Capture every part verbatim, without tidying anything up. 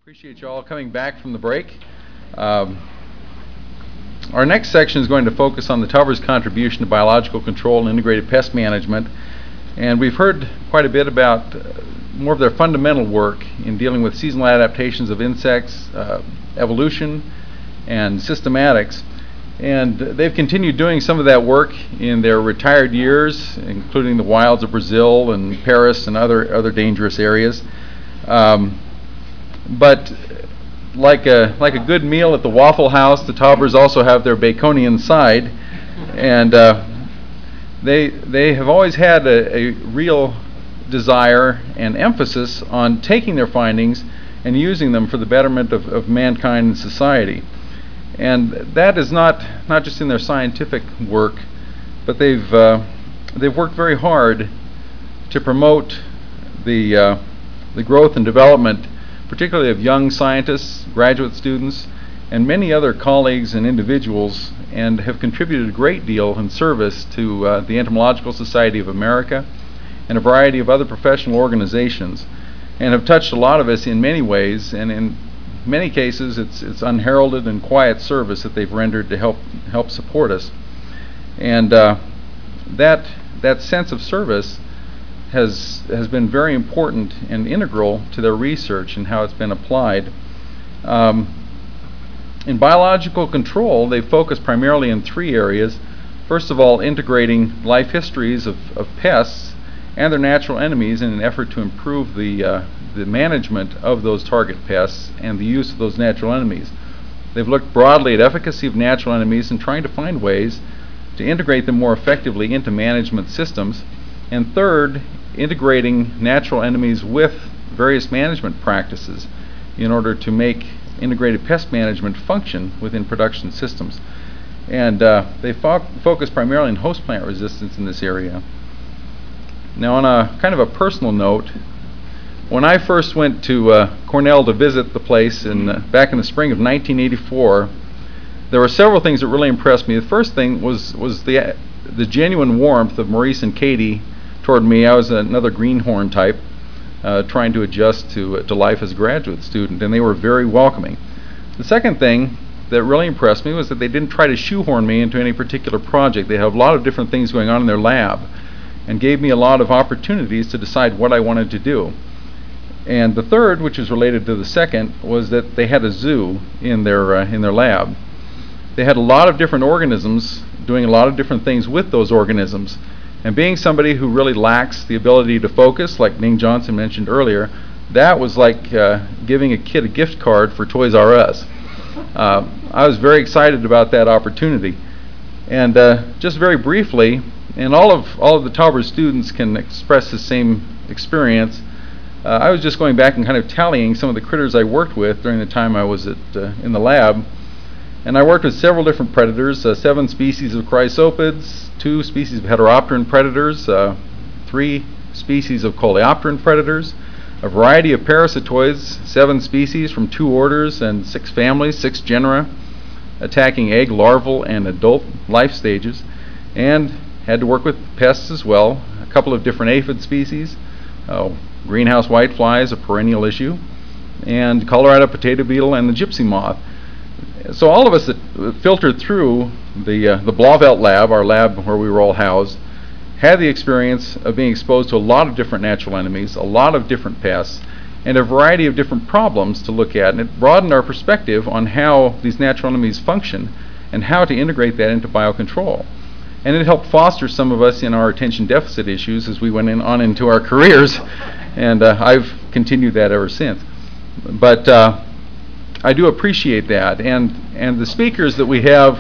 Appreciate you all coming back from the break. Um, our next section is going to focus on the Tauber's contribution to biological control and integrated pest management. And we've heard quite a bit about uh, more of their fundamental work in dealing with seasonal adaptations of insects, uh, evolution, and systematics. And they've continued doing some of that work in their retired years, including the wilds of Brazil and Paris and other, other dangerous areas. Um, But like a like a good meal at the Waffle House, the Taubers also have their Baconian side, and uh, they they have always had a, a real desire and emphasis on taking their findings and using them for the betterment of, of mankind and society. And that is not not just in their scientific work, but they've uh, they've worked very hard to promote the uh, the growth and development, particularly of young scientists, graduate students, and many other colleagues and individuals, and have contributed a great deal in service to uh, the Entomological Society of America and a variety of other professional organizations, and have touched a lot of us in many ways, and in many cases it's it's unheralded and quiet service that they've rendered to help help support us. And uh, that that sense of service has has been very important and integral to their research and how it's been applied. Um, in biological control, they focus primarily in three areas. First of all, integrating life histories of, of pests and their natural enemies in an effort to improve the, uh, the management of those target pests and the use of those natural enemies. They've looked broadly at efficacy of natural enemies and trying to find ways to integrate them more effectively into management systems. And third, integrating natural enemies with various management practices in order to make integrated pest management function within production systems. And uh, they fo focus primarily on host plant resistance in this area. Now, on a kind of a personal note, when I first went to uh, Cornell to visit the place in, uh, back in the spring of nineteen eighty-four, there were several things that really impressed me. The first thing was, was the, the genuine warmth of Maurice and Katie toward me. I was another greenhorn type, uh, trying to adjust to, uh, to life as a graduate student, and they were very welcoming. The second thing that really impressed me was that they didn't try to shoehorn me into any particular project. They had a lot of different things going on in their lab and gave me a lot of opportunities to decide what I wanted to do. And the third, which is related to the second, was that they had a zoo in their, uh, in their lab. They had a lot of different organisms doing a lot of different things with those organisms. And being somebody who really lacks the ability to focus, like Ning Johnson mentioned earlier, that was like uh, giving a kid a gift card for Toys R Us. Uh, I was very excited about that opportunity. And uh, just very briefly, and all of all of the Tauber students can express the same experience, uh, I was just going back and kind of tallying some of the critters I worked with during the time I was at, uh, in the lab. And I worked with several different predators, uh, seven species of chrysopids, two species of heteropteran predators, uh, three species of coleopteran predators, a variety of parasitoids, seven species from two orders and six families, six genera, attacking egg, larval, and adult life stages, and had to work with pests as well, a couple of different aphid species, uh, greenhouse whiteflies, a perennial issue, and Colorado potato beetle and the gypsy moth. So all of us that filtered through the, uh, the Blauvelt lab, our lab where we were all housed, had the experience of being exposed to a lot of different natural enemies, a lot of different pests, and a variety of different problems to look at. And it broadened our perspective on how these natural enemies function and how to integrate that into biocontrol. And it helped foster some of us in our attention deficit issues as we went in, on into our careers, and uh, I've continued that ever since. But uh, I do appreciate that, and and the speakers that we have,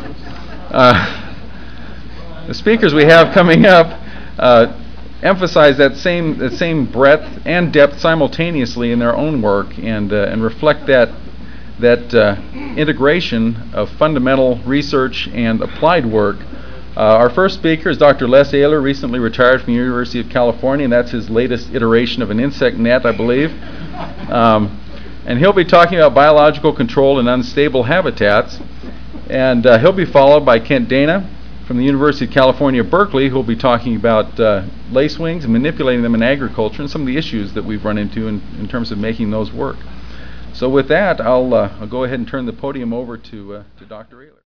uh, the speakers we have coming up, uh, emphasize that same that same breadth and depth simultaneously in their own work, and uh, and reflect that that uh, integration of fundamental research and applied work. Uh, our first speaker is Doctor Les Ehler, recently retired from the University of California, and that's his latest iteration of an insect net, I believe. Um, And he'll be talking about biological control in unstable habitats. And uh, he'll be followed by Kent Dana from the University of California, Berkeley, who'll be talking about uh, lacewings and manipulating them in agriculture and some of the issues that we've run into in, in terms of making those work. So with that, I'll, uh, I'll go ahead and turn the podium over to, uh, to Doctor Ehlers.